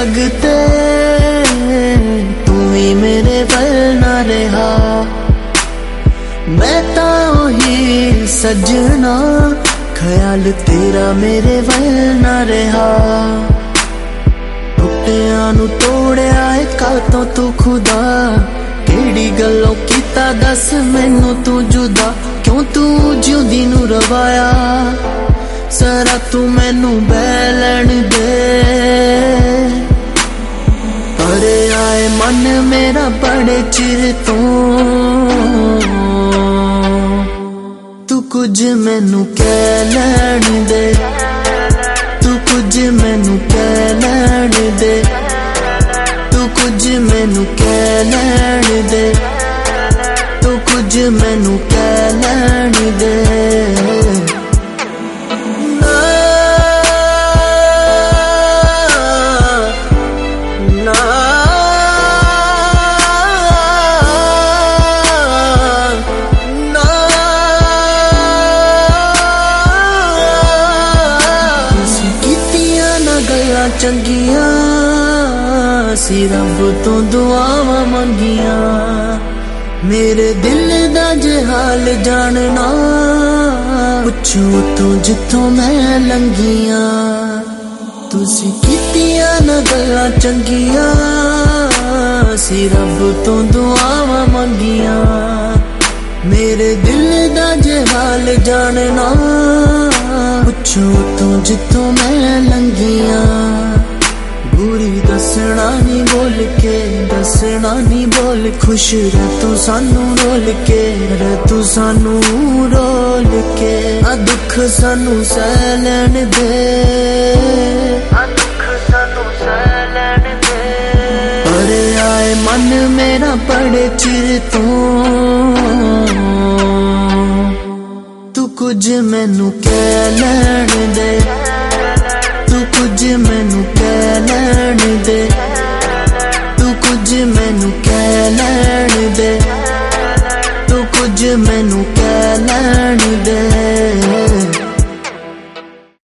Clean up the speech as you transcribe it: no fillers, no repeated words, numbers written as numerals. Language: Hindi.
लगते तू ही मेरे वल ना रहा। मैं ता ही सजना ख्याल तेरा मेरे वल ना रहा। टुटिया नू तोड़िया है कातों तू खुदा, केड़ी गल्लों कीता दस मैनू तू जुदा। क्यों तू जिंदी नू रवाया सारा तू मैनू बैलन दे। अरे आए मन मेरा बड़े चिर तो तू कुछ मैनू कह लैण दे। तू कुछ मैनू कह लैण दे। तू कुछ मैनू कह लैण दे। तू कुछ मैनू कह लैण दे। चंगिया सी रब तो दुआवा मंगिया, मेरे दिल दा जे हाल जानना पुछो तू जिथों मैं लंघिया। तुसी कीतिया ना गल्लां चंगिया सी रब तो दुआवा मंगिया, मेरे दिल दा जे हाल जानना पुछो तू जिथों मैं लंघिया। बुरी दसना नी बोल के, दसना नी बोल खुश रह तू सानू रोल के, रह तू सानू रोल के। आ दुख सानू सह लैण दे, आ दुख सानू सह लैण दे। अरे आए मन मेरा बड़े चिर तो तू कुछ मैनू कह लैण दे। तू कुछ मैनू कह लैण दे।